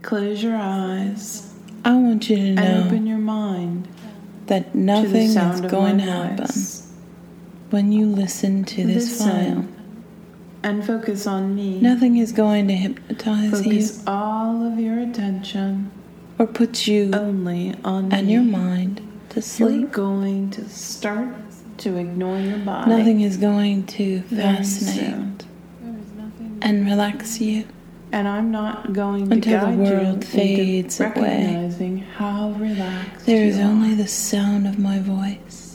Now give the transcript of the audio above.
Close your eyes I want you to and know open your mind that to the nothing is sound of going my to happen voice. when you listen to this file. Listen and focus on me. Nothing is going to hypnotize you Focus all of your attention or put you only on and me. your mind to You're sleep. going to start to ignore your body. Nothing is going to very fascinate soon. and relax you And I'm not going to until the guide world you fades into away. recognizing how relaxed There is you only are. the sound of my voice.